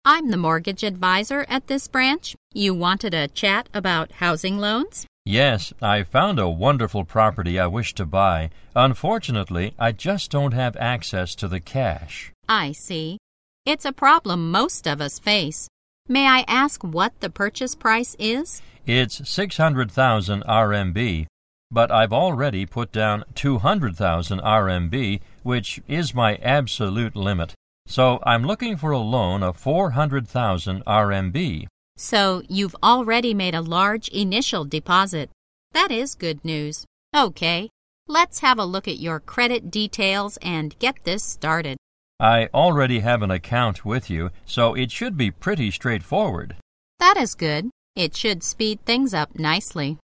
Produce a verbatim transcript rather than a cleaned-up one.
I'm the mortgage advisor at this branch. You wanted a chat about housing loans? Yes, I found a wonderful property I wish to buy. Unfortunately, I just don't have access to the cash. I see. It's a problem most of us face. May I ask what the purchase price is? It's six hundred thousand R M B, but I've already put down two hundred thousand R M B, which is my absolute limit. So I'm looking for a loan of four hundred thousand R M B. So you've already made a large initial deposit. That is good news. Okay, let's have a look at your credit details and get this started. I already have an account with you, so it should be pretty straightforward. That is good. It should speed things up nicely.